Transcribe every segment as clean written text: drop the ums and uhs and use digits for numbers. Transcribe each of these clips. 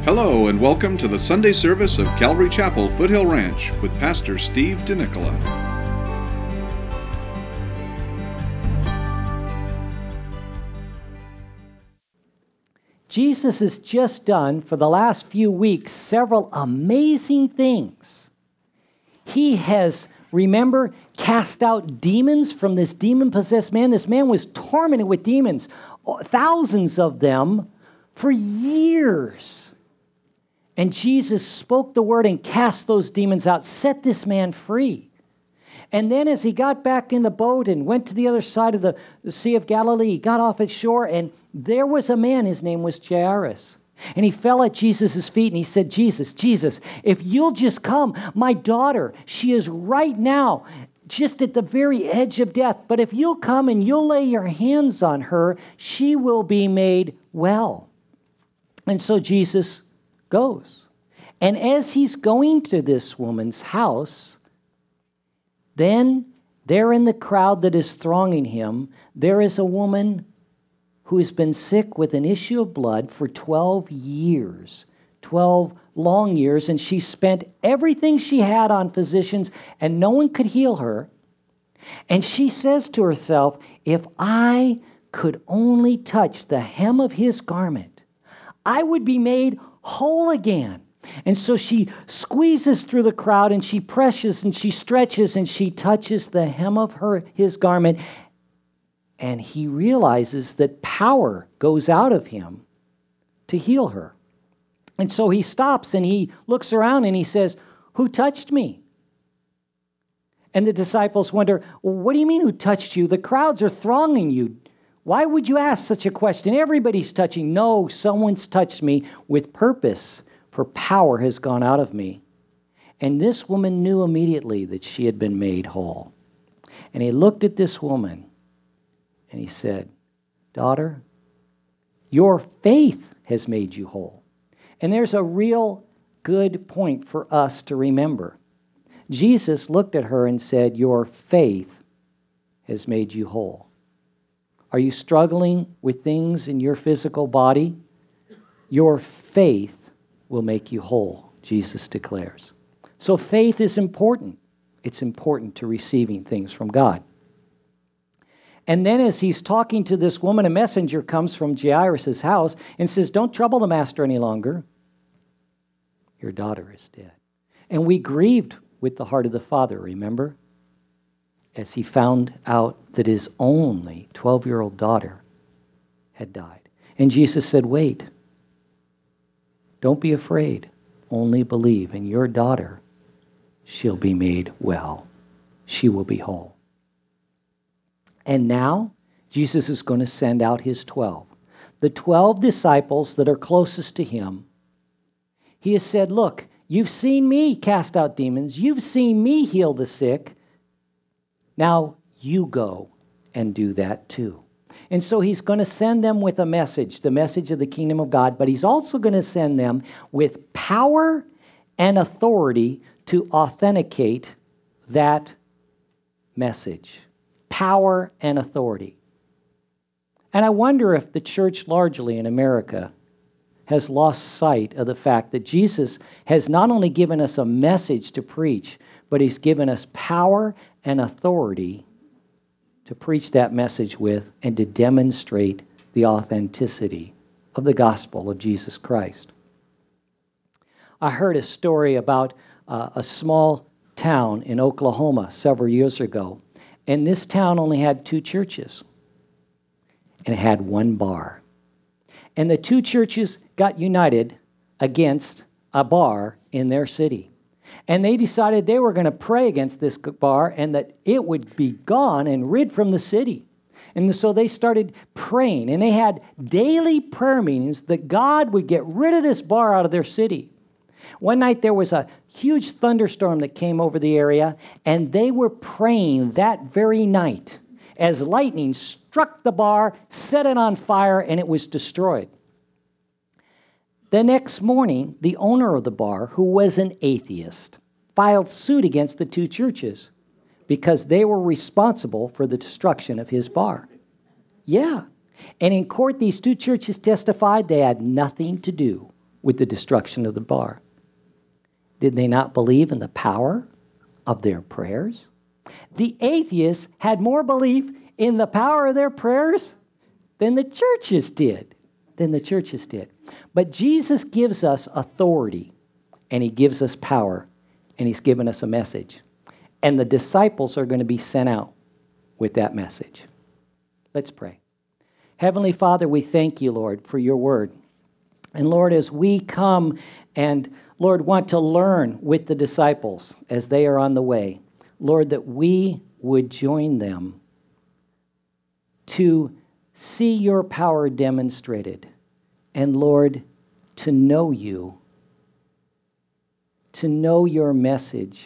Hello and welcome to the Sunday service of Calvary Chapel, Foothill Ranch with Pastor Steve DeNicola. Jesus has just done, for the last few weeks, several amazing things. He has, remember, cast out demons from this demon-possessed man. This man was tormented with demons, thousands of them, for years. And Jesus spoke the word and cast those demons out, set this man free. And then as he got back in the boat and went to the other side of the Sea of Galilee, he got off at shore, and there was a man, his name was Jairus. And he fell at Jesus' feet and he said, Jesus, if you'll just come, my daughter, she is right now just at the very edge of death. But if you'll come and you'll lay your hands on her, she will be made well. And so Jesus goes. And as he's going to this woman's house, then there in the crowd that is thronging him, there is a woman who has been sick with an issue of blood for 12 years, 12 long years, and she spent everything she had on physicians, and no one could heal her. And she says to herself, if I could only touch the hem of his garment, I would be made whole again. And so she squeezes through the crowd and she presses and she stretches and she touches the hem of his garment. And he realizes that power goes out of him to heal her. And so he stops and he looks around and he says, who touched me? And the disciples wonder, well, what do you mean who touched you? The crowds are thronging you. Why would you ask such a question? Everybody's touching. No, someone's touched me with purpose, for power has gone out of me. And this woman knew immediately that she had been made whole. And he looked at this woman and he said, daughter, your faith has made you whole. And there's a real good point for us to remember. Jesus looked at her and said, your faith has made you whole. Are you struggling with things in your physical body? Your faith will make you whole, Jesus declares. So faith is important. It's important to receiving things from God. And then as he's talking to this woman, a messenger comes from Jairus' house and says, don't trouble the master any longer. Your daughter is dead. And we grieved with the heart of the father, remember? As he found out that his only 12-year-old daughter had died. And Jesus said, wait, don't be afraid, only believe, and your daughter, she'll be made well. She will be whole. And now, Jesus is going to send out his 12. The 12 disciples that are closest to him. He has said, look, you've seen me cast out demons. You've seen me heal the sick. Now you go and do that too. And so he's going to send them with a message, the message of the kingdom of God, but he's also going to send them with power and authority to authenticate that message. Power and authority. And I wonder if the church largely in America has lost sight of the fact that Jesus has not only given us a message to preach, but he's given us power and authority to preach that message with and to demonstrate the authenticity of the gospel of Jesus Christ. I heard a story about a small town in Oklahoma several years ago, and this town only had 2 churches, and it had 1 bar. And the 2 churches got united against a bar in their city. And they decided they were going to pray against this bar and that it would be gone and rid from the city. And so they started praying, and they had daily prayer meetings that God would get rid of this bar out of their city. One night there was a huge thunderstorm that came over the area, and they were praying that very night as lightning struck the bar, set it on fire, and it was destroyed. The next morning, the owner of the bar, who was an atheist, filed suit against the 2 churches because they were responsible for the destruction of his bar. Yeah. And in court, these 2 churches testified they had nothing to do with the destruction of the bar? Did they not believe in the power of their prayers? The atheists had more belief in the power of their prayers than the churches did. But Jesus gives us authority, and he gives us power, and he's given us a message. And the disciples are going to be sent out with that message. Let's pray. Heavenly Father, we thank you, Lord, for your word. And Lord, as we come and, Lord, want to learn with the disciples as they are on the way, Lord, that we would join them to see your power demonstrated. And Lord, to know you, to know your message,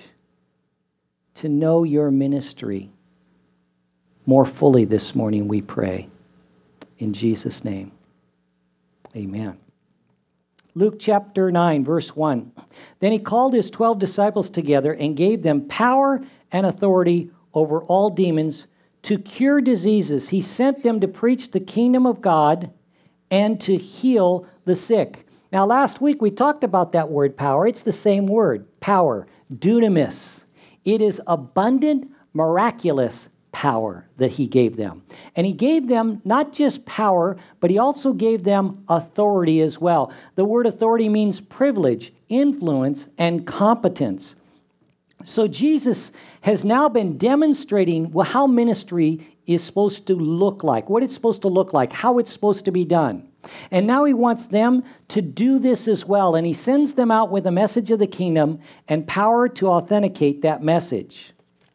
to know your ministry more fully this morning, we pray. In Jesus' name, amen. Luke chapter 9, verse 1. Then he called his 12 disciples together and gave them power and authority over all demons to cure diseases. He sent them to preach the kingdom of God and to heal the sick. Now, last week we talked about that word power. It's the same word, power, dunamis. It is abundant, miraculous power that he gave them. And he gave them not just power, but he also gave them authority as well. The word authority means privilege, influence, and competence. So Jesus has now been demonstrating how ministry is supposed to look like, what it's supposed to look like, how it's supposed to be done. And now he wants them to do this as well. And he sends them out with a message of the kingdom and power to authenticate that message.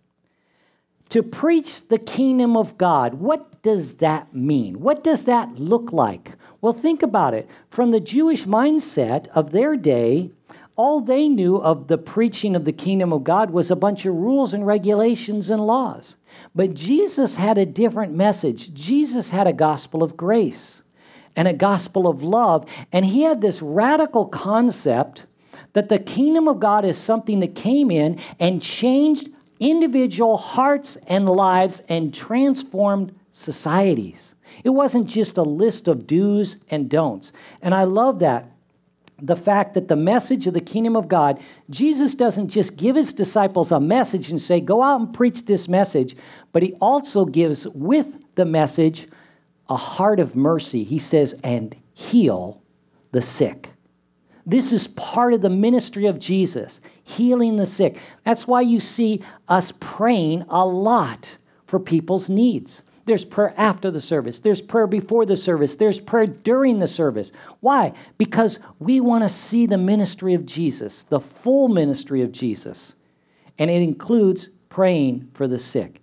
To preach the kingdom of God, what does that mean? What does that look like? Well, think about it. From the Jewish mindset of their day, all they knew of the preaching of the kingdom of God was a bunch of rules and regulations and laws. But Jesus had a different message. Jesus had a gospel of grace and a gospel of love. And he had this radical concept that the kingdom of God is something that came in and changed individual hearts and lives and transformed societies. It wasn't just a list of do's and don'ts. And I love that. The fact that the message of the kingdom of God, Jesus doesn't just give his disciples a message and say, go out and preach this message, but he also gives with the message a heart of mercy. He says, and heal the sick. This is part of the ministry of Jesus, healing the sick. That's why you see us praying a lot for people's needs. There's prayer after the service. There's prayer before the service. There's prayer during the service. Why? Because we want to see the ministry of Jesus, the full ministry of Jesus. And it includes praying for the sick.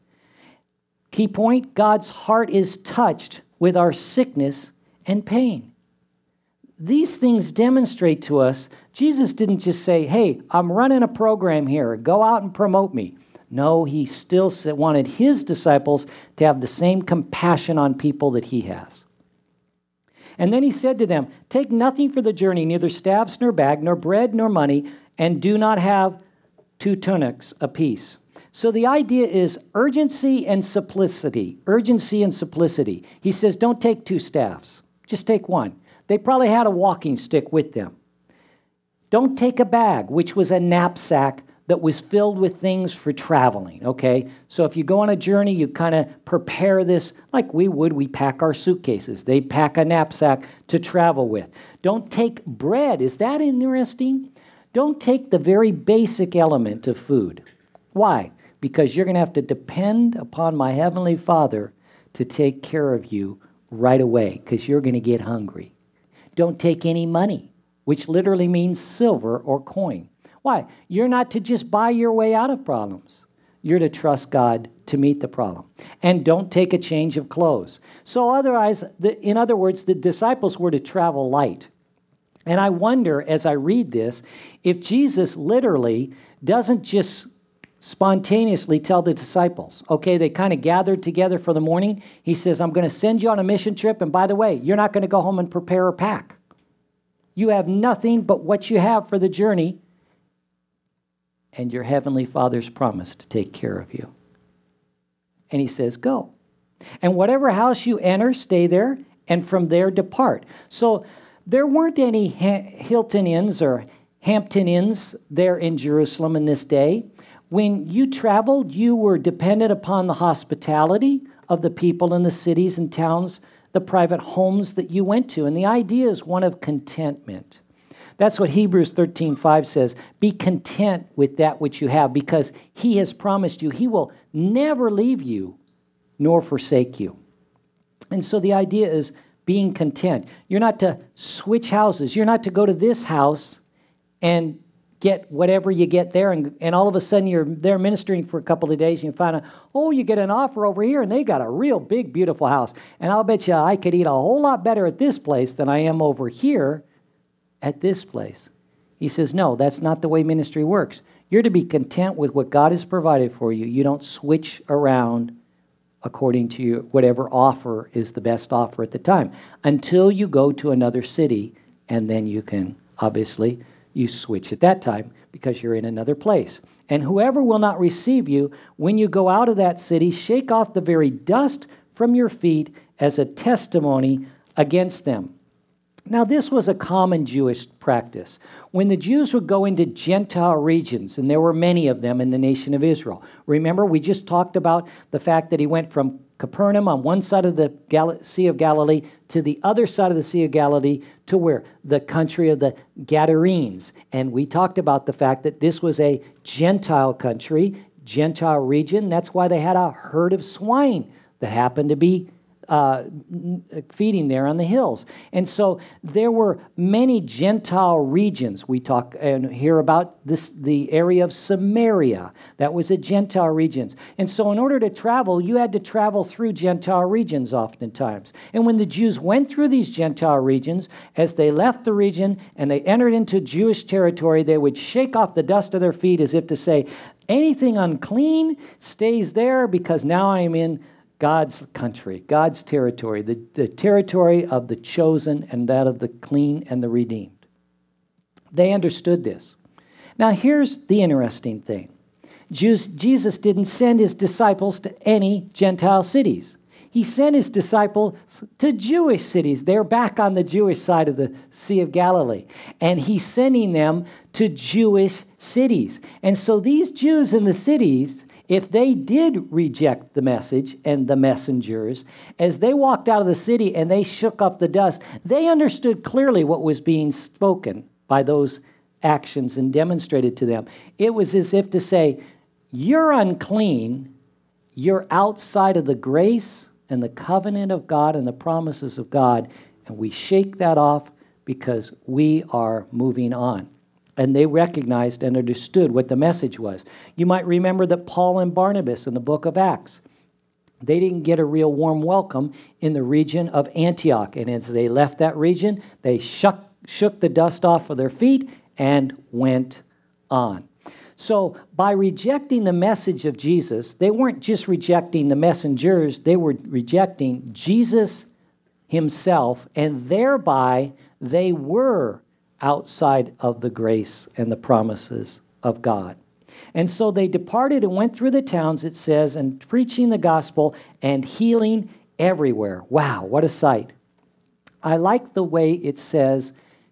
Key point, God's heart is touched with our sickness and pain. These things demonstrate to us, Jesus didn't just say, hey, I'm running a program here. Go out and promote me. No, he still wanted his disciples to have the same compassion on people that he has. And then he said to them, take nothing for the journey, neither staffs nor bag, nor bread nor money, and do not have 2 tunics apiece. So the idea is urgency and simplicity. Urgency and simplicity. He says, don't take 2 staffs. Just take 1. They probably had a walking stick with them. Don't take a bag, which was a knapsack that was filled with things for traveling, okay? So if you go on a journey, you kind of prepare this like we pack our suitcases. They pack a knapsack to travel with. Don't take bread. Is that interesting? Don't take the very basic element of food. Why? Because you're going to have to depend upon my Heavenly Father to take care of you right away because you're going to get hungry. Don't take any money, which literally means silver or coin. Why? You're not to just buy your way out of problems. You're to trust God to meet the problem. And don't take a change of clothes. So otherwise, in other words, the disciples were to travel light. And I wonder, as I read this, if Jesus literally doesn't just spontaneously tell the disciples, okay, they kind of gathered together for the morning. He says, I'm going to send you on a mission trip. And by the way, you're not going to go home and prepare or pack. You have nothing but what you have for the journey. And your Heavenly Father's promised to take care of you. And he says, go. And whatever house you enter, stay there, and from there depart. So There weren't any Hilton Inns or Hampton Inns there in Jerusalem in this day. When you traveled, you were dependent upon the hospitality of the people in the cities and towns, the private homes that you went to. And the idea is one of contentment. That's what Hebrews 13:5 says. Be content with that which you have, because he has promised you he will never leave you nor forsake you. And so the idea is being content. You're not to switch houses. You're not to go to this house and get whatever you get there, and all of a sudden you're there ministering for a couple of days and you find out, oh, you get an offer over here and they got a real big, beautiful house. And I'll bet you I could eat a whole lot better at this place than I am over here at this place. He says, no, that's not the way ministry works. You're to be content with what God has provided for you. You don't switch around according to whatever offer is the best offer at the time, until you go to another city, and then you can, obviously, you switch at that time because you're in another place. And whoever will not receive you, when you go out of that city, shake off the very dust from your feet as a testimony against them. Now, this was a common Jewish practice. When the Jews would go into Gentile regions, and there were many of them in the nation of Israel. Remember, we just talked about the fact that he went from Capernaum on one side of the Sea of Galilee to the other side of the Sea of Galilee to where? The country of the Gadarenes. And we talked about the fact that this was a Gentile country, Gentile region. That's why they had a herd of swine that happened to be feeding there on the hills. And so there were many Gentile regions. We talk and hear about this, the area of Samaria. That was a Gentile region. And so in order to travel, you had to travel through Gentile regions oftentimes. And when the Jews went through these Gentile regions, as they left the region and they entered into Jewish territory, they would shake off the dust of their feet as if to say, anything unclean stays there, because now I am in God's country, God's territory, the territory of the chosen and that of the clean and the redeemed. They understood this. Now, here's the interesting thing. Jesus didn't send his disciples to any Gentile cities. He sent his disciples to Jewish cities. They're back on the Jewish side of the Sea of Galilee. And he's sending them to Jewish cities. And so these Jews in the cities, if they did reject the message and the messengers, as they walked out of the city and they shook off the dust, they understood clearly what was being spoken by those actions and demonstrated to them. It was as if to say, you're unclean, you're outside of the grace and the covenant of God and the promises of God, and we shake that off because we are moving on. And they recognized and understood what the message was. You might remember that Paul and Barnabas in the book of Acts, they didn't get a real warm welcome in the region of Antioch. And as they left that region, they shook the dust off of their feet and went on. So by rejecting the message of Jesus, they weren't just rejecting the messengers, they were rejecting Jesus himself, and thereby they were outside of the grace and the promises of God. And so they departed and went through the towns, it says, and preaching the gospel and healing everywhere. Wow, what a sight. I like the way it says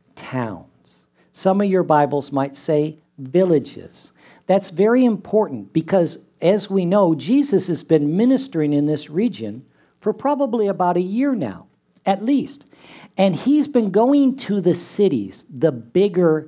towns. Some of your Bibles might say villages. That's very important because, as we know, Jesus has been ministering in this region for probably about a year now, at least. And he's been going to the cities, the bigger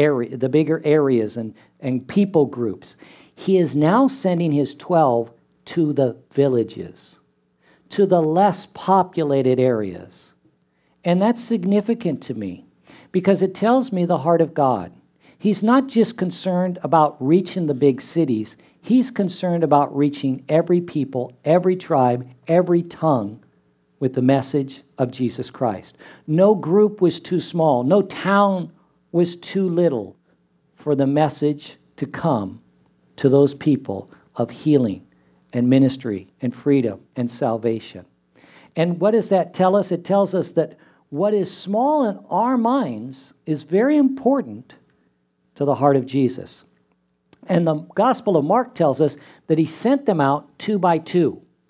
areas and people groups. He is now sending his 12 to the villages, to the less populated areas. And that's significant to me because it tells me the heart of God. He's not just concerned about reaching the big cities. He's concerned about reaching every people, every tribe, every tongue with the message of Jesus Christ. No group was too small. No town was too little for the message to come to those people of healing and ministry and freedom and salvation. And what does that tell us? It tells us that what is small in our minds is very important to the heart of Jesus. And the Gospel of Mark tells us that he sent them out 2 by 2.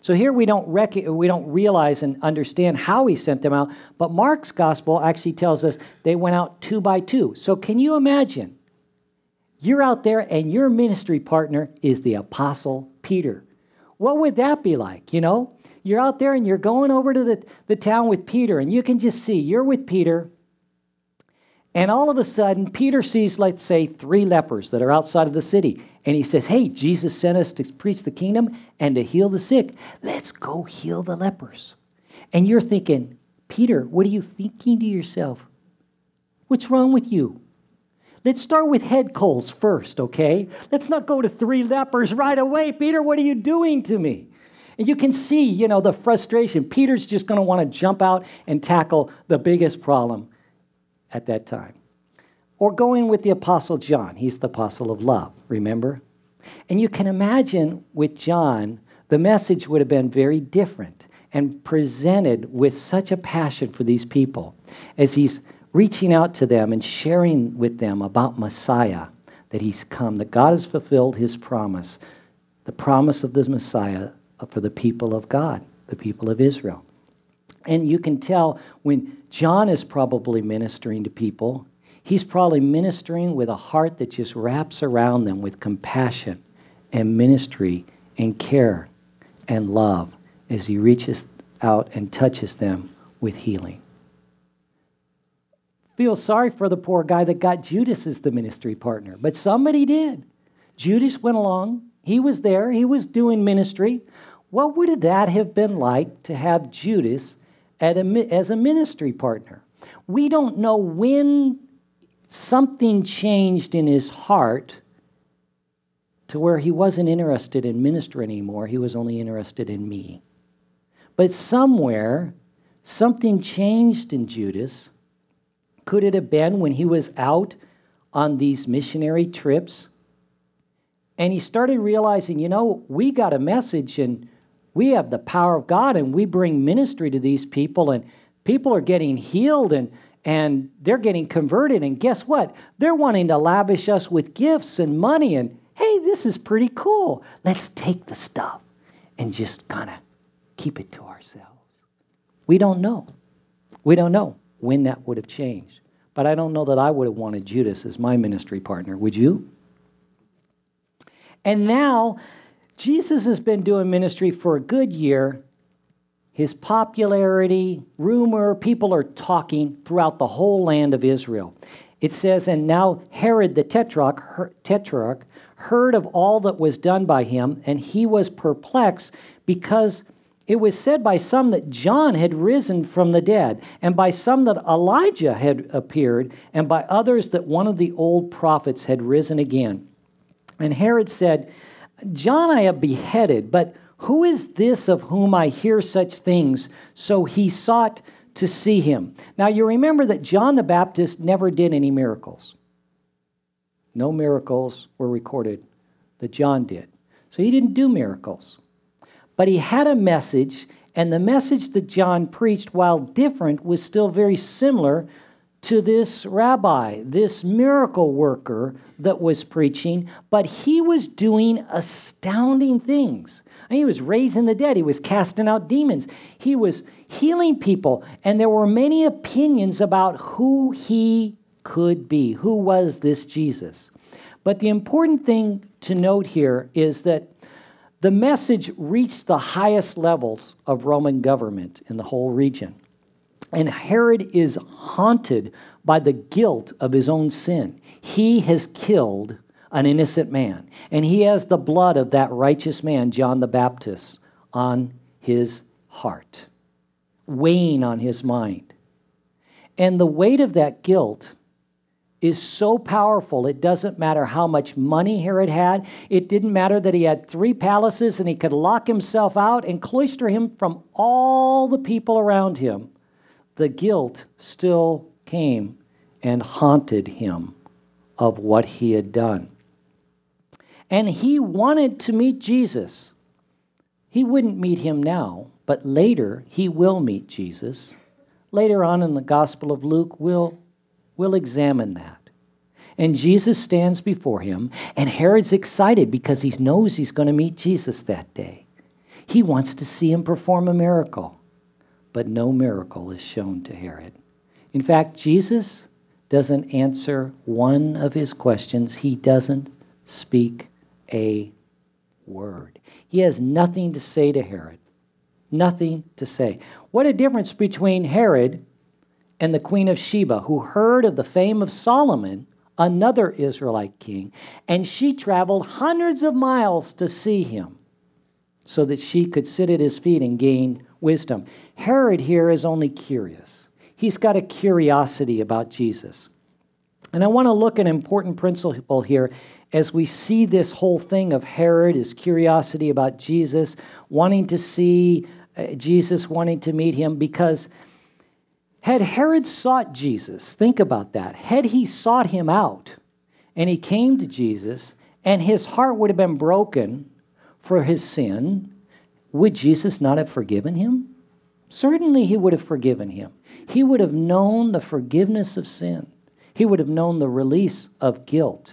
So here we don't realize and understand how he sent them out, but Mark's gospel actually tells us they went out 2 by 2. So can you imagine? You're out there and your ministry partner is the Apostle Peter. What would that be like, you know? You're out there and you're going over to the town with Peter, and you can just see you're with Peter, and all of a sudden, Peter sees, let's say, 3 lepers that are outside of the city. And he says, hey, Jesus sent us to preach the kingdom and to heal the sick. Let's go heal the lepers. And you're thinking, Peter, what are you thinking to yourself? What's wrong with you? Let's start with head colds first, okay? Let's not go to 3 lepers right away. Peter, what are you doing to me? And you can see, you know, the frustration. Peter's just going to want to jump out and tackle the biggest problem at that time. Or going with the Apostle John. He's the apostle of love, remember? And you can imagine with John, the message would have been very different and presented with such a passion for these people as he's reaching out to them and sharing with them about Messiah, that he's come, that God has fulfilled his promise, the promise of the Messiah for the people of God, the people of Israel. And you can tell when John is probably ministering to people, he's probably ministering with a heart that just wraps around them with compassion and ministry and care and love as he reaches out and touches them with healing. Feel sorry for the poor guy that got Judas as the ministry partner, but somebody did. Judas went along. He was there. He was doing ministry. What would that have been like to have Judas as a ministry partner? We don't know when something changed in his heart to where he wasn't interested in ministry anymore. He was only interested in me. But somewhere, something changed in Judas. Could it have been when he was out on these missionary trips? And he started realizing, you know, we got a message and we have the power of God and we bring ministry to these people and people are getting healed and they're getting converted. And guess what? They're wanting to lavish us with gifts and money. And hey, this is pretty cool. Let's take the stuff and just kind of keep it to ourselves. We don't know. We don't know when that would have changed. But I don't know that I would have wanted Judas as my ministry partner. Would you? And now, Jesus has been doing ministry for a good year. His popularity, rumor, people are talking throughout the whole land of Israel. It says, and now Herod the Tetrarch heard of all that was done by him, and he was perplexed because it was said by some that John had risen from the dead, and by some that Elijah had appeared, and by others that one of the old prophets had risen again. And Herod said, John I have beheaded, but who is this of whom I hear such things? So he sought to see him. Now you remember that John the Baptist never did any miracles. No miracles were recorded that John did. So he didn't do miracles. But he had a message, and the message that John preached, while different, was still very similar to this rabbi, this miracle worker that was preaching, but he was doing astounding things. He was raising the dead. He was casting out demons. He was healing people, and there were many opinions about who he could be. Who was this Jesus? But the important thing to note here is that the message reached the highest levels of Roman government in the whole region. And Herod is haunted by the guilt of his own sin. He has killed an innocent man, and he has the blood of that righteous man, John the Baptist, on his heart, weighing on his mind. And the weight of that guilt is so powerful, it doesn't matter how much money Herod had. It didn't matter that he had 3 palaces and he could lock himself out and cloister him from all the people around him. The guilt still came and haunted him of what he had done. And he wanted to meet Jesus. He wouldn't meet him now, but later he will meet Jesus. Later on in the Gospel of Luke, we'll examine that. And Jesus stands before him, and Herod's excited because he knows he's going to meet Jesus that day. He wants to see him perform a miracle. But no miracle is shown to Herod. In fact, Jesus doesn't answer one of his questions. He doesn't speak a word. He has nothing to say to Herod. Nothing to say. What a difference between Herod and the Queen of Sheba, who heard of the fame of Solomon, another Israelite king, and she traveled hundreds of miles to see him so that she could sit at his feet and gain wisdom. Herod here is only curious. He's got a curiosity about Jesus. And I want to look at an important principle here as we see this whole thing of Herod, his curiosity about Jesus, wanting to see Jesus, wanting to meet him, because had Herod sought Jesus, think about that. Had he sought him out and he came to Jesus and his heart would have been broken for his sin, would Jesus not have forgiven him? Certainly he would have forgiven him. He would have known the forgiveness of sin. He would have known the release of guilt.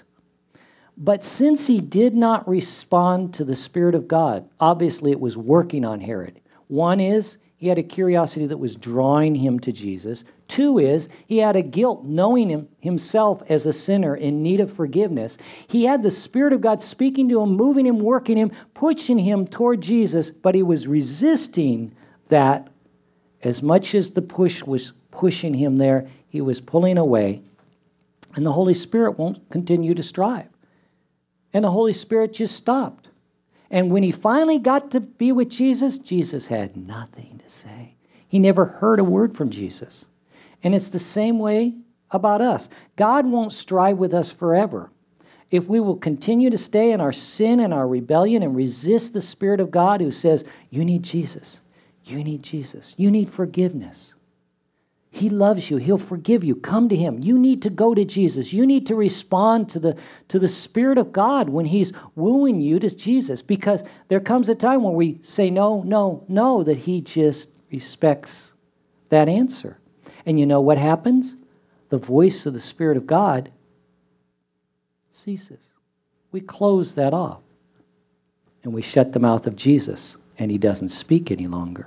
But since he did not respond to the Spirit of God, obviously it was working on Herod. One is he had a curiosity that was drawing him to Jesus. Two is he had a guilt knowing himself as a sinner in need of forgiveness. He had the Spirit of God speaking to him, moving him, working him, pushing him toward Jesus, but he was resisting that. As much as the push was pushing him there, he was pulling away. And the Holy Spirit won't continue to strive. And the Holy Spirit just stopped. And when he finally got to be with Jesus, Jesus had nothing to say. He never heard a word from Jesus. And it's the same way about us. God won't strive with us forever. If we will continue to stay in our sin and our rebellion and resist the Spirit of God who says, you need Jesus. You need Jesus. You need forgiveness. He loves you. He'll forgive you. Come to him. You need to go to Jesus. You need to respond to the Spirit of God when he's wooing you to Jesus, because there comes a time when we say no, no, no, that he just respects that answer. And you know what happens? The voice of the Spirit of God ceases. We close that off. And we shut the mouth of Jesus, and he doesn't speak any longer.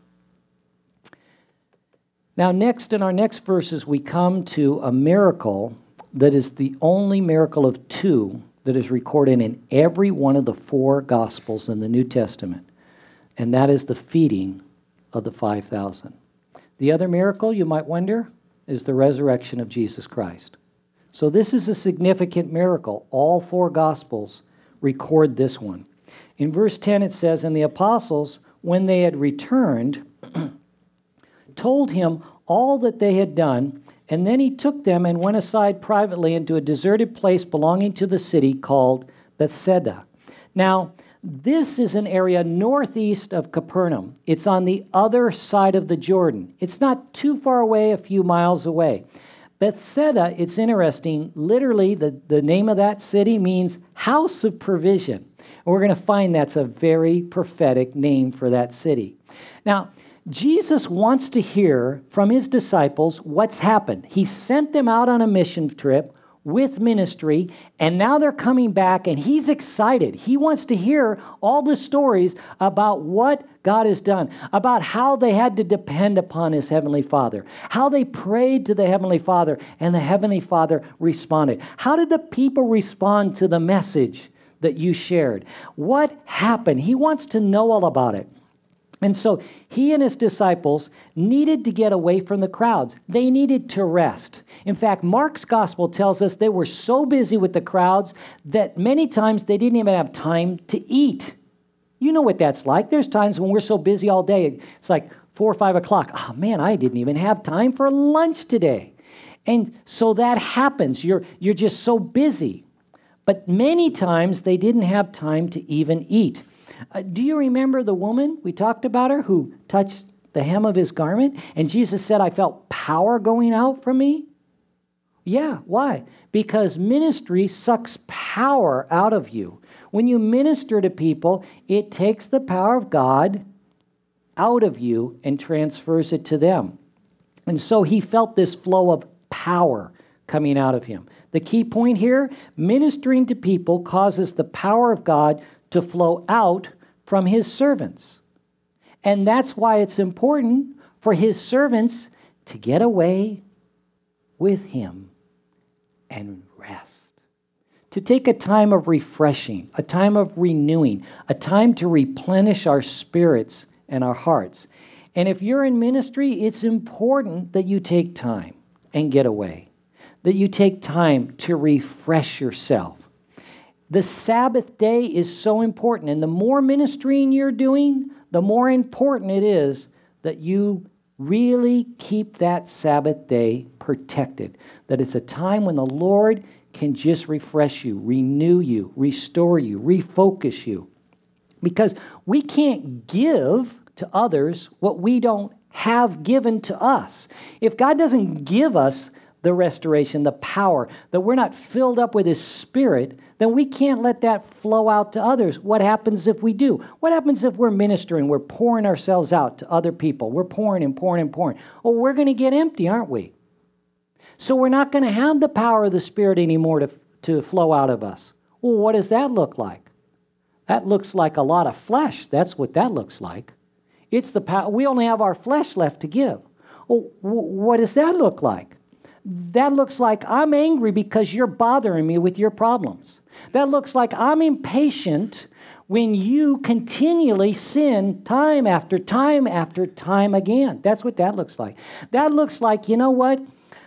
Now, next, in our next verses, we come to a miracle that is the only miracle of two that is recorded in every one of the four Gospels in the New Testament, and that is the feeding of the 5,000. The other miracle, you might wonder, is the resurrection of Jesus Christ. So this is a significant miracle. All four Gospels record this one. In verse 10 it says, and the apostles, when they had returned, told him all that they had done, and then he took them and went aside privately into a deserted place belonging to the city called Bethsaida. Now, this is an area northeast of Capernaum. It's on the other side of the Jordan. It's not too far away, a few miles away. Bethsaida, it's interesting, literally the name of that city means house of provision. And we're going to find that's a very prophetic name for that city. Now, Jesus wants to hear from his disciples what's happened. He sent them out on a mission trip with ministry, and now they're coming back, and he's excited. He wants to hear all the stories about what God has done, about how they had to depend upon his Heavenly Father, how they prayed to the Heavenly Father, and the Heavenly Father responded. How did the people respond to the message that you shared? What happened? He wants to know all about it. And so he and his disciples needed to get away from the crowds. They needed to rest. In fact, Mark's gospel tells us they were so busy with the crowds that many times they didn't even have time to eat. You know what that's like. There's times when we're so busy all day. It's like 4 or 5 o'clock. Oh man, I didn't even have time for lunch today. And so that happens. You're just so busy. But many times they didn't have time to even eat. Do you remember the woman, we talked about her, who touched the hem of his garment? And Jesus said, I felt power going out from me. Yeah, why? Because ministry sucks power out of you. When you minister to people, it takes the power of God out of you and transfers it to them. And so he felt this flow of power coming out of him. The key point here, ministering to people causes the power of God to flow out from his servants. And that's why it's important for his servants to get away with him and rest. To take a time of refreshing, a time of renewing, a time to replenish our spirits and our hearts. And if you're in ministry, it's important that you take time and get away, that you take time to refresh yourself. The Sabbath day is so important, and the more ministering you're doing, the more important it is that you really keep that Sabbath day protected, that it's a time when the Lord can just refresh you, renew you, restore you, refocus you. Because we can't give to others what we don't have given to us. If God doesn't give us the restoration, the power, that we're not filled up with His Spirit, then we can't let that flow out to others. What happens if we do? What happens if we're ministering, we're pouring ourselves out to other people? We're pouring and pouring and pouring. Well, we're going to get empty, aren't we? So we're not going to have the power of the Spirit anymore to flow out of us. Well, what does that look like? That looks like a lot of flesh. That's what that looks like. It's the power. We only have our flesh left to give. Well, what does that look like? That looks like I'm angry because you're bothering me with your problems. That looks like I'm impatient when you continually sin time after time after time again. That's what that looks like. That looks like, you know what?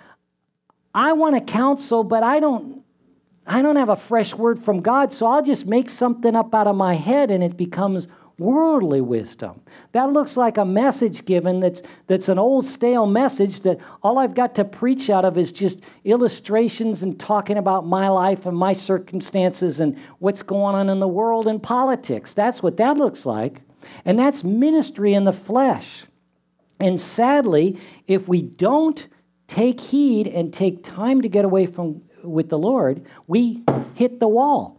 I want to counsel, but I don't have a fresh word from God, so I'll just make something up out of my head and it becomes worldly wisdom. That looks like a message given that's an old stale message that all I've got to preach out of is just illustrations and talking about my life and my circumstances and what's going on in the world and politics. That's what that looks like. And that's ministry in the flesh. And sadly, if we don't take heed and take time to get away with the Lord, we hit the wall.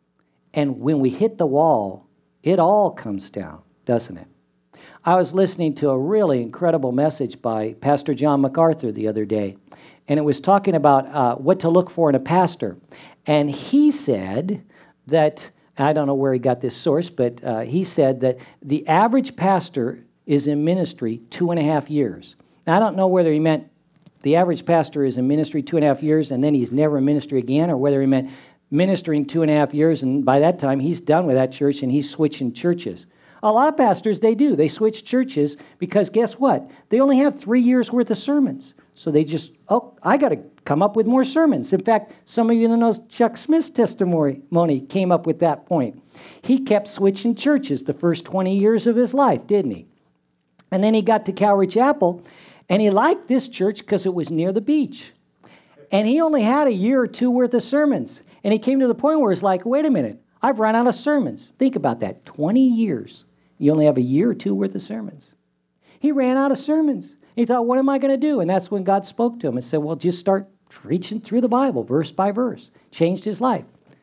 And when we hit the wall, it all comes down, doesn't it? I was listening to a really incredible message by Pastor John MacArthur the other day, and it was talking about what to look for in a pastor. And he said that, I don't know where he got this source, but he said that the average pastor is in ministry 2.5 years. Now, I don't know whether he meant the average pastor is in ministry 2.5 years and then he's never in ministry again, or whether he meant ministering 2.5 years and by that time he's done with that church and he's switching churches. A lot of pastors, they do. They switch churches because guess what? They only have 3 years worth of sermons. So they just, I got to come up with more sermons. In fact, some of you know Chuck Smith's testimony came up with that point. He kept switching churches the first 20 years of his life, didn't he? And then he got to Calvary Chapel, and he liked this church because it was near the beach. And he only had a year or two worth of sermons. And he came to the point where it's like, wait a minute, I've run out of sermons. Think about that, 20 years. You only have a year or two worth of sermons. He ran out of sermons. He thought, what am I going to do? And that's when God spoke to him and said, well, just start preaching through the Bible, verse by verse. Changed his life.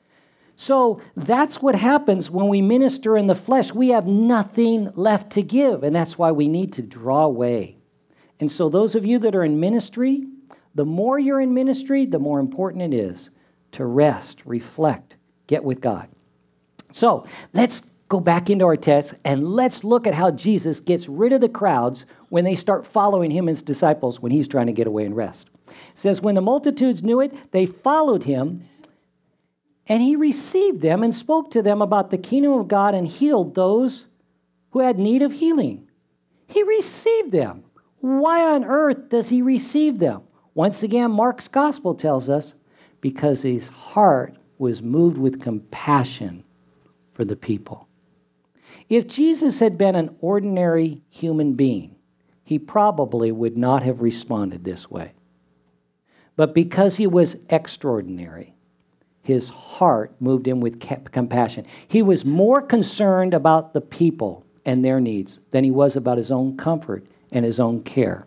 So that's what happens when we minister in the flesh. We have nothing left to give, and that's why we need to draw away. And so those of you that are in ministry, the more you're in ministry, the more important it is to rest, reflect, get with God. So let's go back into our text and let's look at how Jesus gets rid of the crowds when they start following him as disciples when he's trying to get away and rest. It says, when the multitudes knew it, they followed him, and he received them and spoke to them about the kingdom of God and healed those who had need of healing. He received them. Why on earth does he receive them? Once again, Mark's gospel tells us, because his heart was moved with compassion for the people. If Jesus had been an ordinary human being, he probably would not have responded this way. But because he was extraordinary, his heart moved him with compassion. He was more concerned about the people and their needs than he was about his own comfort and his own care.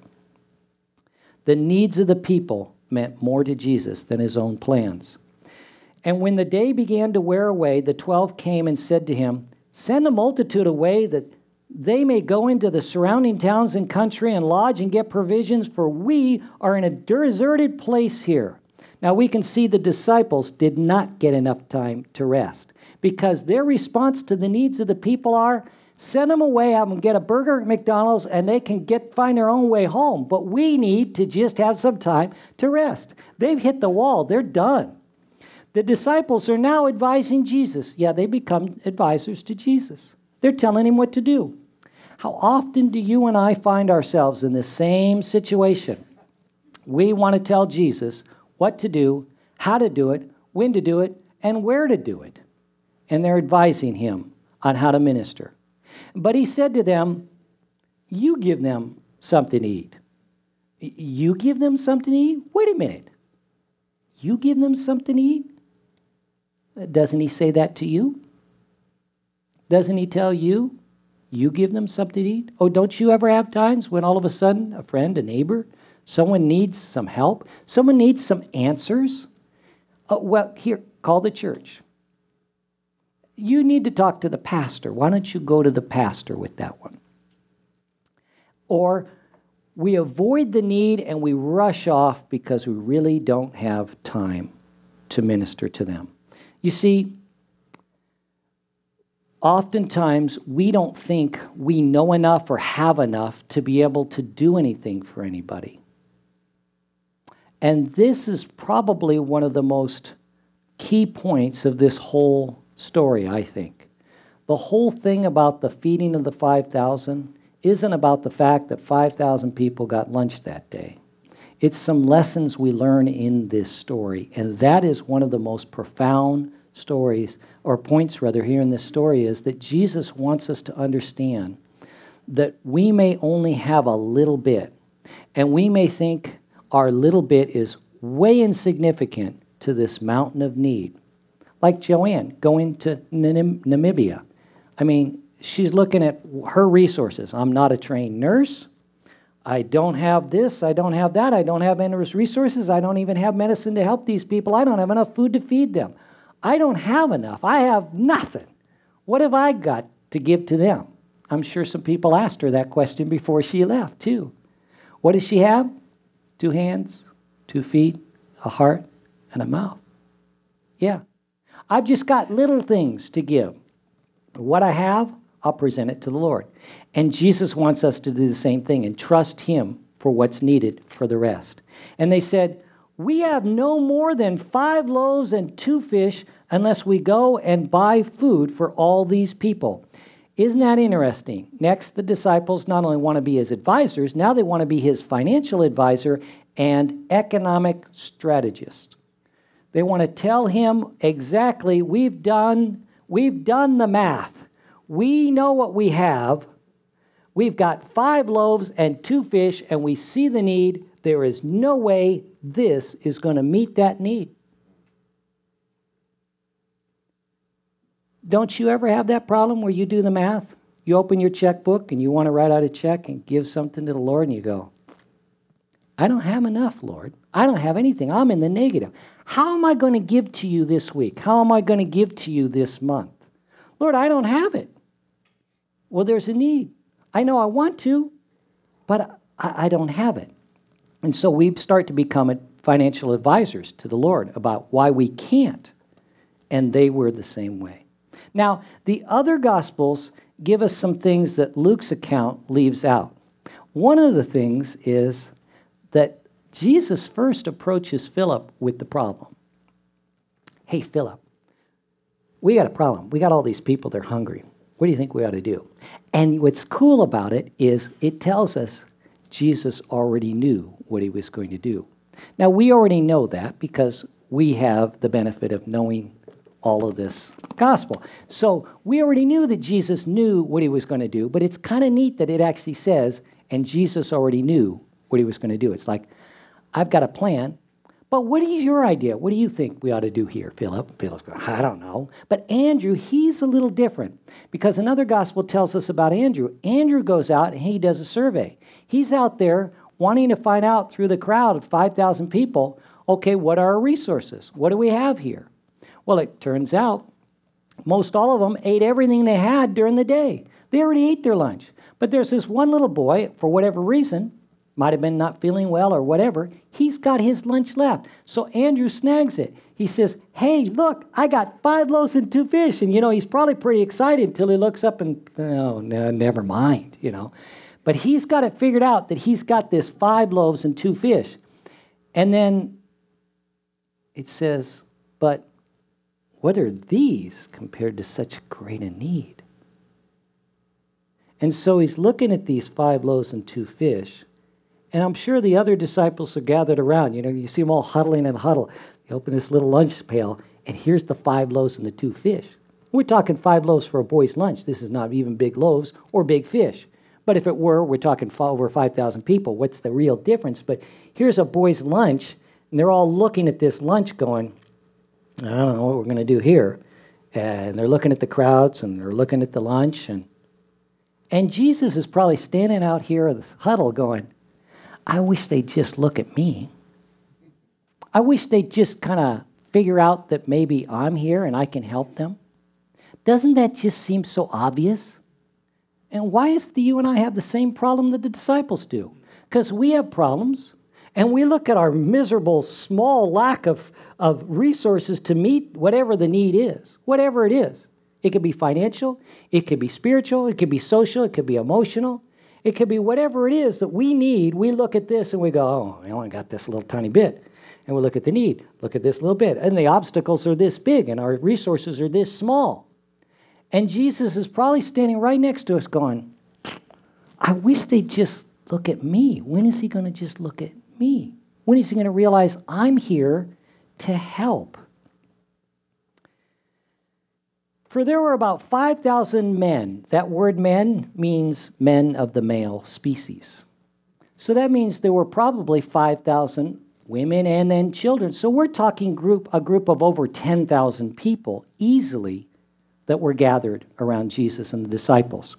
The needs of the people meant more to Jesus than his own plans. And when the day began to wear away, the 12 came and said to him, send the multitude away that they may go into the surrounding towns and country and lodge and get provisions, for we are in a deserted place here. Now we can see the disciples did not get enough time to rest because their response to the needs of the people are, send them away, have them get a burger at McDonald's, and they can find their own way home. But we need to just have some time to rest. They've hit the wall. They're done. The disciples are now advising Jesus. Yeah, they become advisors to Jesus. They're telling him what to do. How often do you and I find ourselves in the same situation? We want to tell Jesus what to do, how to do it, when to do it, and where to do it. And they're advising him on how to minister. But he said to them, you give them something to eat. You give them something to eat? Wait a minute. You give them something to eat? Doesn't he say that to you? Doesn't he tell you, you give them something to eat? Oh, don't you ever have times when all of a sudden a friend, a neighbor, someone needs some help, someone needs some answers? Well, here, call the church. You need to talk to the pastor. Why don't you go to the pastor with that one? Or we avoid the need and we rush off because we really don't have time to minister to them. You see, oftentimes we don't think we know enough or have enough to be able to do anything for anybody. And this is probably one of the most key points of this whole story, I think. The whole thing about the feeding of the 5,000 isn't about the fact that 5,000 people got lunch that day. It's some lessons we learn in this story, and that is one of the most profound stories, or points rather, here in this story, is that Jesus wants us to understand that we may only have a little bit, and we may think our little bit is way insignificant to this mountain of need. Like Joanne going to Namibia. I mean, she's looking at her resources. I'm not a trained nurse. I don't have this. I don't have that. I don't have any resources. I don't even have medicine to help these people. I don't have enough food to feed them. I don't have enough. I have nothing. What have I got to give to them? I'm sure some people asked her that question before she left, too. What does she have? 2 hands, 2 feet, a heart, and a mouth. Yeah. I've just got little things to give. What I have, I'll present it to the Lord. And Jesus wants us to do the same thing and trust him for what's needed for the rest. And they said, we have no more than 5 loaves and 2 fish unless we go and buy food for all these people. Isn't that interesting? Next, the disciples not only want to be his advisors, now they want to be his financial advisor and economic strategist. They want to tell him exactly, we've done the math. We know what we have. We've got 5 loaves and 2 fish, and we see the need. There is no way this is going to meet that need. Don't you ever have that problem where you do the math? You open your checkbook and you want to write out a check and give something to the Lord, and you go, I don't have enough, Lord. I don't have anything. I'm in the negative. How am I going to give to you this week? How am I going to give to you this month? Lord, I don't have it. Well, there's a need. I know I want to, but I don't have it. And so we start to become financial advisors to the Lord about why we can't. And they were the same way. Now, the other Gospels give us some things that Luke's account leaves out. One of the things is that Jesus first approaches Philip with the problem. Hey, Philip, we got a problem. We got all these people, they're hungry. What do you think we ought to do? And what's cool about it is it tells us Jesus already knew what he was going to do. Now, we already know that because we have the benefit of knowing all of this gospel. So we already knew that Jesus knew what he was going to do, but it's kind of neat that it actually says, and Jesus already knew what he was going to do. It's like, I've got a plan, but what is your idea? What do you think we ought to do here, Philip? Philip's going, I don't know. But Andrew, he's a little different because another gospel tells us about Andrew. Andrew goes out and he does a survey. He's out there wanting to find out through the crowd of 5,000 people, okay, what are our resources? What do we have here? Well, it turns out most all of them ate everything they had during the day. They already ate their lunch. But there's this one little boy, for whatever reason, might have been not feeling well or whatever. He's got his lunch left. So Andrew snags it. He says, hey, look, I got 5 loaves and 2 fish. And, he's probably pretty excited until he looks up and, oh, no, never mind, But he's got it figured out that he's got this 5 loaves and 2 fish. And then it says, but what are these compared to such great a need? And so he's looking at these 5 loaves and 2 fish. And I'm sure the other disciples are gathered around. You see them all huddling in a huddle. They open this little lunch pail, and here's the 5 loaves and the 2 fish. We're talking 5 loaves for a boy's lunch. This is not even big loaves or big fish. But if it were, we're talking over 5,000 people. What's the real difference? But here's a boy's lunch, and they're all looking at this lunch going, I don't know what we're going to do here. And they're looking at the crowds, and they're looking at the lunch. And Jesus is probably standing out here in this huddle going, I wish they'd just look at me. I wish they'd just kind of figure out that maybe I'm here and I can help them. Doesn't that just seem so obvious? And why is you and I have the same problem that the disciples do? Because we have problems, and we look at our miserable, small lack of resources to meet whatever the need is, whatever it is. It could be financial, it could be spiritual, it could be social, it could be emotional. It could be whatever it is that we need. We look at this and we go, oh, I only got this little tiny bit. And we look at the need, look at this little bit. And the obstacles are this big and our resources are this small. And Jesus is probably standing right next to us going, I wish they'd just look at me. When is he going to just look at me? When is he going to realize I'm here to help? For there were about 5,000 men. That word men means men of the male species. So that means there were probably 5,000 women and then children. So we're talking a group of over 10,000 people easily that were gathered around Jesus and the disciples.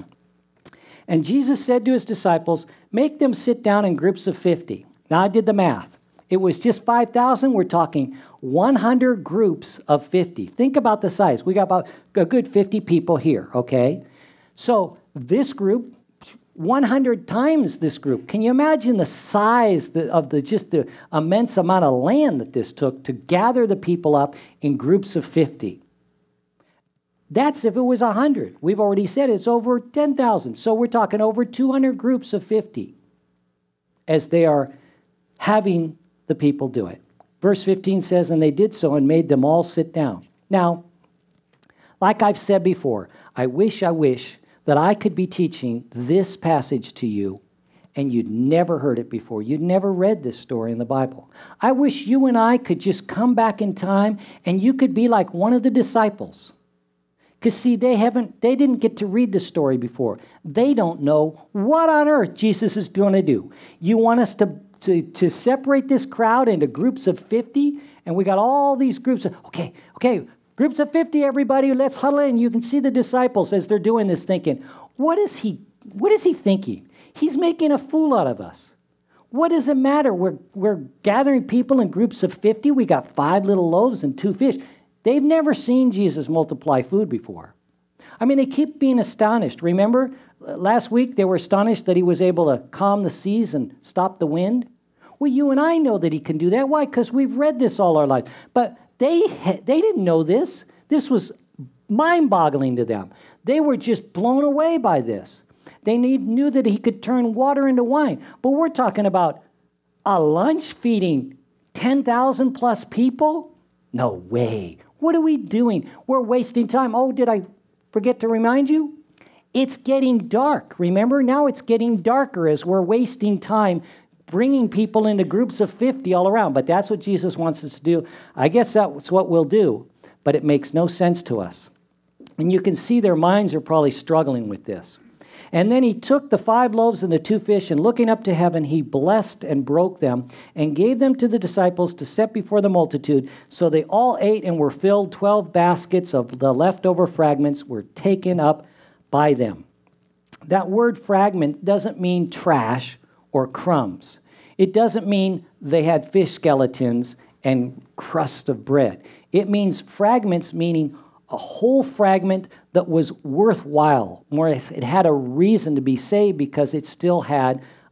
And Jesus said to his disciples, make them sit down in groups of 50. Now I did the math. It was just 5,000. We're talking 100 groups of 50. Think about the size. We got about a good 50 people here, okay? So this group, 100 times this group. Can you imagine the size of the immense amount of land that this took to gather the people up in groups of 50? That's if it was 100. We've already said it's over 10,000. So we're talking over 200 groups of 50 as they are having the people do it. Verse 15 says, and they did so and made them all sit down. Now, like I've said before, I wish that I could be teaching this passage to you and you'd never heard it before. You'd never read this story in the Bible. I wish you and I could just come back in time and you could be like one of the disciples. Because see, they didn't get to read the story before. They don't know what on earth Jesus is going to do. You want us to separate this crowd into groups of 50, and we got all these groups of, okay, groups of 50, everybody, let's huddle in. You can see the disciples as they're doing this thinking, what is he thinking? He's making a fool out of us. What does it matter? We're gathering people in groups of 50. We got 5 little loaves and 2 fish. They've never seen Jesus multiply food before. I mean, they keep being astonished. Remember, last week they were astonished that he was able to calm the seas and stop the wind. Well, you and I know that he can do that. Why? Because we've read this all our lives. But they didn't know this. This was mind-boggling to them. They were just blown away by this. They knew that he could turn water into wine. But we're talking about a lunch feeding 10,000 plus people? No way. What are we doing? We're wasting time. Oh, did I forget to remind you? It's getting dark. Remember, now it's getting darker as we're wasting time bringing people into groups of 50 all around. But that's what Jesus wants us to do. I guess that's what we'll do, but it makes no sense to us. And you can see their minds are probably struggling with this. And then he took the 5 loaves and the 2 fish, and looking up to heaven, he blessed and broke them and gave them to the disciples to set before the multitude. So they all ate and were filled. 12 baskets of the leftover fragments were taken up by them. That word fragment doesn't mean trash or crumbs. It doesn't mean they had fish skeletons and crust of bread. It means fragments, meaning a whole fragment that was worthwhile. More, it had a reason to be saved because it still had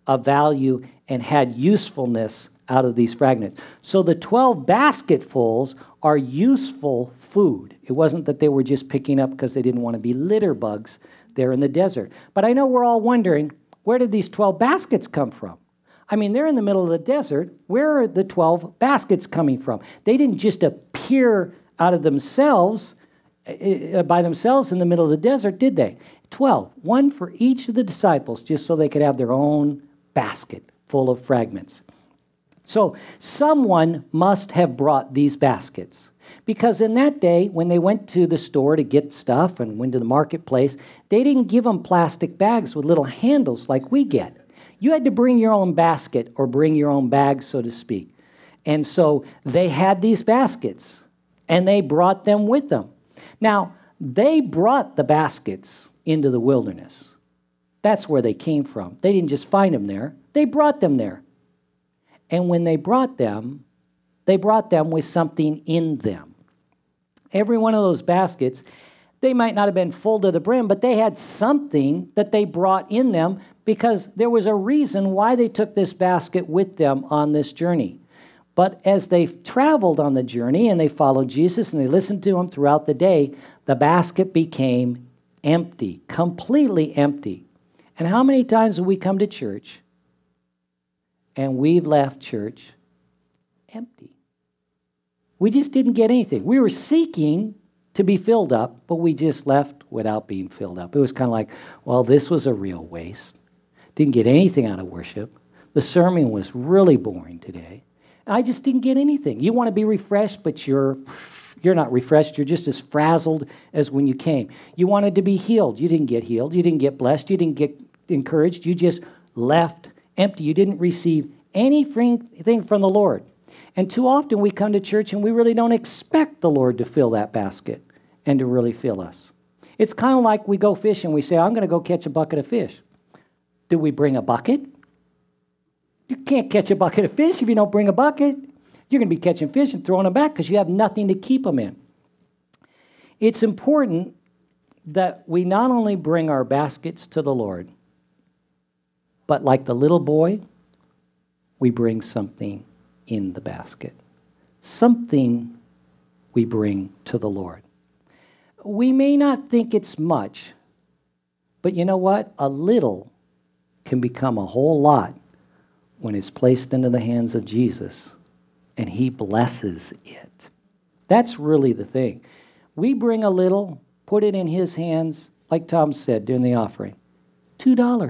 of value and had usefulness out of these fragments. So the 12 basketfuls are useful food. It wasn't that they were just picking up because they didn't want to be litter bugs there in the desert. But I know we're all wondering, where did these 12 baskets come from? I mean, they're in the middle of the desert. Where are the 12 baskets coming from? They didn't just appear out of themselves, by themselves in the middle of the desert, did they? 12, one for each of the disciples, just so they could have their own basket full of fragments. So someone must have brought these baskets, because in that day, when they went to the store to get stuff and went to the marketplace, they didn't give them plastic bags with little handles like we get. You had to bring your own basket or bring your own bag, so to speak. And so they had these baskets, and they brought them with them. Now, they brought the baskets into the wilderness. That's where they came from. They didn't just find them there. They brought them there. And when they brought them with something in them. Every one of those baskets, they might not have been full to the brim, but they had something that they brought in them, because there was a reason why they took this basket with them on this journey. But as they traveled on the journey and they followed Jesus and they listened to him throughout the day, the basket became empty, completely empty. And how many times have we come to church and we've left church empty? We just didn't get anything. We were seeking to be filled up, but we just left without being filled up. It was kind of like, well, this was a real waste. Didn't get anything out of worship. The sermon was really boring today. I just didn't get anything. You want to be refreshed, but you're not refreshed. You're just as frazzled as when you came. You wanted to be healed. You didn't get healed. You didn't get blessed. You didn't get encouraged. You just left empty. You didn't receive anything from the Lord. And too often we come to church and we really don't expect the Lord to fill that basket and to really fill us. It's kind of like we go fishing. We say, I'm going to go catch a bucket of fish. Do we bring a bucket? You can't catch a bucket of fish if you don't bring a bucket. You're going to be catching fish and throwing them back because you have nothing to keep them in. It's important that we not only bring our baskets to the Lord, but like the little boy, we bring something in the basket. Something we bring to the Lord. We may not think it's much, but you know what? A little can become a whole lot when it's placed into the hands of Jesus and he blesses it. That's really the thing. We bring a little, put it in his hands, like Tom said during the offering, $2.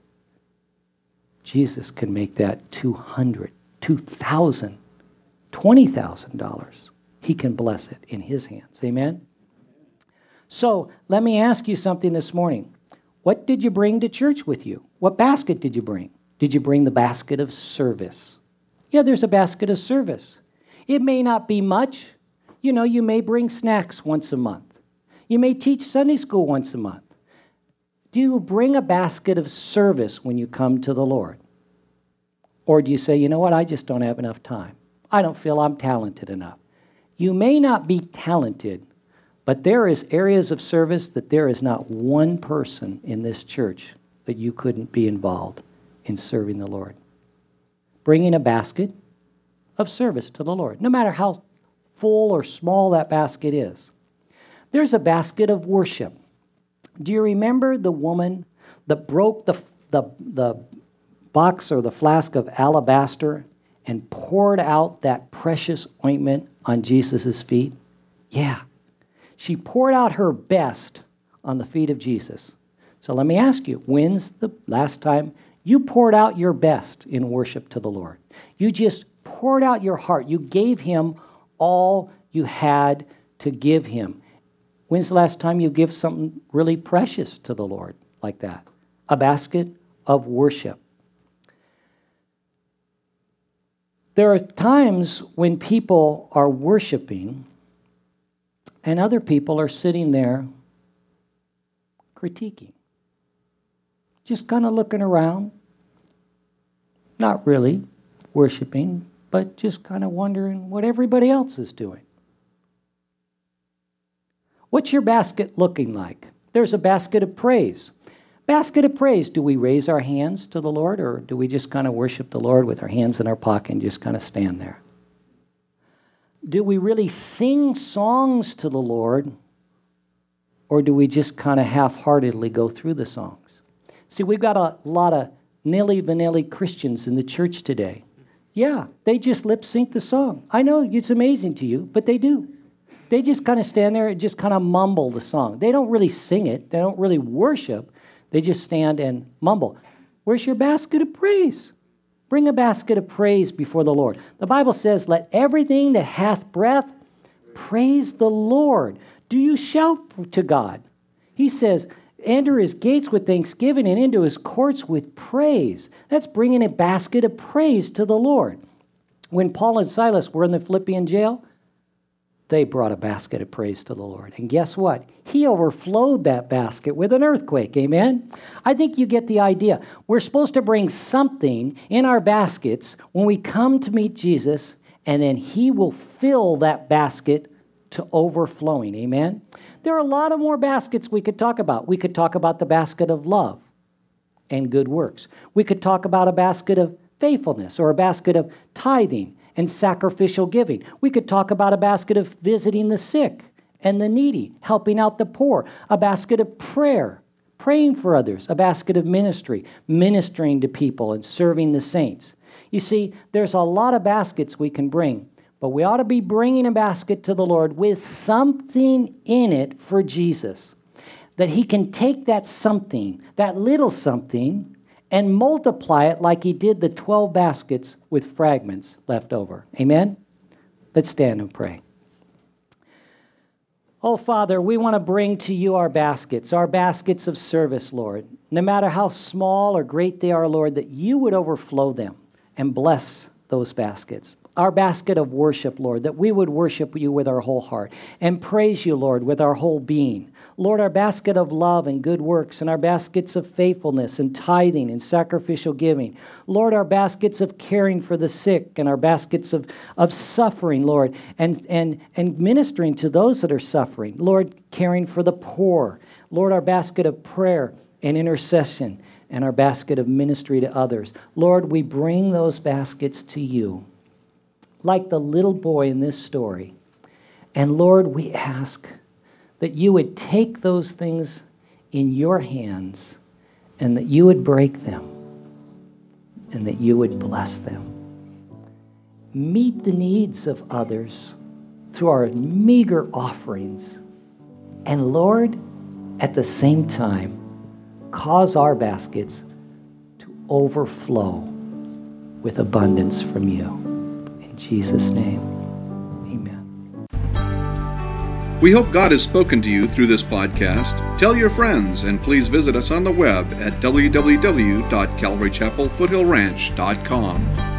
Jesus can make that $200, $2,000, $20,000. He can bless it in his hands. Amen? So let me ask you something this morning. What did you bring to church with you? What basket did you bring? Did you bring the basket of service? Yeah, there's a basket of service. It may not be much. You know, you may bring snacks once a month. You may teach Sunday school once a month. Do you bring a basket of service when you come to the Lord? Or do you say, you know what, I just don't have enough time. I don't feel I'm talented enough. You may not be talented, but there is areas of service that there is not one person in this church that you couldn't be involved in serving the Lord. Bringing a basket of service to the Lord, no matter how full or small that basket is. There's a basket of worship. Do you remember the woman that broke the box or the flask of alabaster and poured out that precious ointment on Jesus' feet? Yeah. She poured out her best on the feet of Jesus. So let me ask you, when's the last time you poured out your best in worship to the Lord? You just poured out your heart. You gave him all you had to give him. When's the last time you give something really precious to the Lord like that? A basket of worship. There are times when people are worshiping and other people are sitting there critiquing. Just kind of looking around. Not really worshiping, but just kind of wondering what everybody else is doing. What's your basket looking like? There's a basket of praise. Basket of praise. Do we raise our hands to the Lord, or do we just kind of worship the Lord with our hands in our pocket and just kind of stand there? Do we really sing songs to the Lord, or do we just kind of half-heartedly go through the songs? See, we've got a lot of nilly-vanilly Christians in the church today. Yeah, they just lip-sync the song. I know it's amazing to you, but they do. They just kind of stand there and just kind of mumble the song. They don't really sing it. They don't really worship. They just stand and mumble. Where's your basket of praise? Bring a basket of praise before the Lord. The Bible says, let everything that hath breath praise the Lord. Do you shout to God? He says, enter his gates with thanksgiving and into his courts with praise. That's bringing a basket of praise to the Lord. When Paul and Silas were in the Philippian jail, they brought a basket of praise to the Lord. And guess what? He overflowed that basket with an earthquake. Amen? I think you get the idea. We're supposed to bring something in our baskets when we come to meet Jesus, and then he will fill that basket to overflowing. Amen? There are a lot of more baskets we could talk about. We could talk about the basket of love and good works. We could talk about a basket of faithfulness, or a basket of tithing and sacrificial giving. We could talk about a basket of visiting the sick and the needy, helping out the poor, a basket of prayer, praying for others, a basket of ministry, ministering to people and serving the saints. You see, there's a lot of baskets we can bring, but we ought to be bringing a basket to the Lord with something in it for Jesus, that he can take that something, that little something, and multiply it like he did the 12 baskets with fragments left over. Amen? Let's stand and pray. Oh, Father, we want to bring to you our baskets of service, Lord. No matter how small or great they are, Lord, that you would overflow them and bless those baskets. Our basket of worship, Lord, that we would worship you with our whole heart and praise you, Lord, with our whole being. Lord, our basket of love and good works, and our baskets of faithfulness and tithing and sacrificial giving. Lord, our baskets of caring for the sick, and our baskets of suffering, Lord, and ministering to those that are suffering. Lord, caring for the poor. Lord, our basket of prayer and intercession, and our basket of ministry to others. Lord, we bring those baskets to you, like the little boy in this story. And Lord, we ask that you would take those things in your hands, and that you would break them, and that you would bless them. Meet the needs of others through our meager offerings. And Lord, at the same time, cause our baskets to overflow with abundance from you. In Jesus' name, amen. We hope God has spoken to you through this podcast. Tell your friends, and please visit us on the web at www.calvarychapelfoothillranch.com.